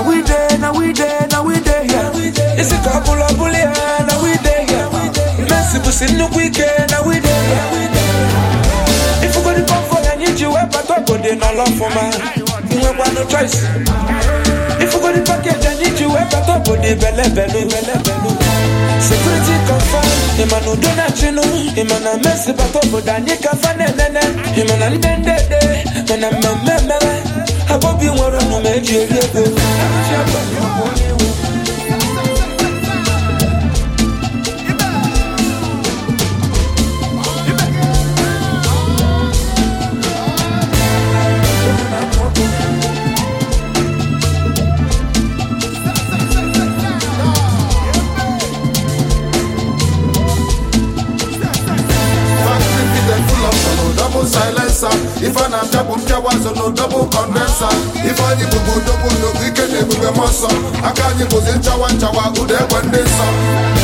we there, now we there, now we there, yeah. It's a couple of bully, now we there, yeah. Messi was in the weekend, now we there, yeah. If you go to pump for I need you, but I go there, no love for man. You have no choice. If you go to package, I need you, but I go there, belly. Security confirmed, Emmanuel Donachino, Emmanuel Messi, but I go there, Nika Fanene, Emmanuel Dende, and I'm a member. I hope you want to make you silencer. If I am double was no double condenser. If I need to double no we can never be muscle. I can't use in chawa who they want this song.